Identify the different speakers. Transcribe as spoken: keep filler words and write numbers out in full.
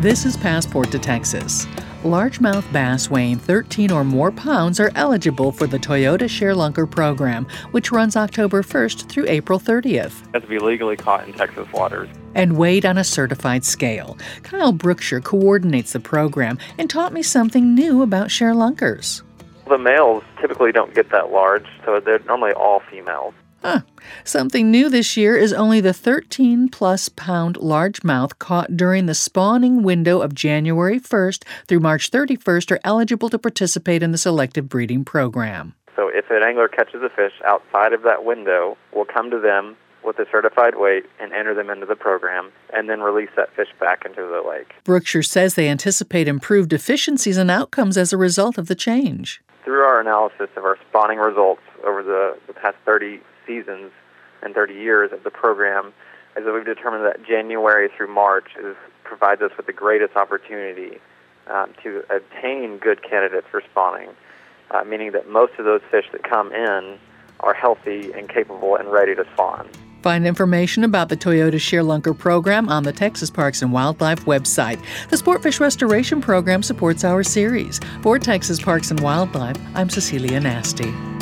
Speaker 1: This is Passport to Texas. Largemouth bass weighing thirteen or more pounds are eligible for the Toyota ShareLunker program, which runs October first through April thirtieth.
Speaker 2: Has to be legally caught in Texas waters.
Speaker 1: And weighed on a certified scale. Kyle Brookshire coordinates the program and taught me something new about ShareLunkers.
Speaker 2: The males typically don't get that large, so they're normally all females.
Speaker 1: Huh. Something new this year is only the thirteen-plus pound largemouth caught during the spawning window of January first through March thirty-first are eligible to participate in the selective breeding program.
Speaker 2: So if an angler catches a fish outside of that window, we'll come to them with a certified weight and enter them into the program, and then release that fish back into the lake.
Speaker 1: Brookshire says they anticipate improved efficiencies and outcomes as a result of the change.
Speaker 2: Through our analysis of our spawning results over the, the past thirty seasons and thirty years of the program, is that we've determined that January through March is, provides us with the greatest opportunity um, to obtain good candidates for spawning, uh, meaning that most of those fish that come in are healthy and capable and ready to spawn.
Speaker 1: Find information about the Toyota ShareLunker program on the Texas Parks and Wildlife website. The Sportfish Restoration Program supports our series. For Texas Parks and Wildlife, I'm Cecilia Nasty.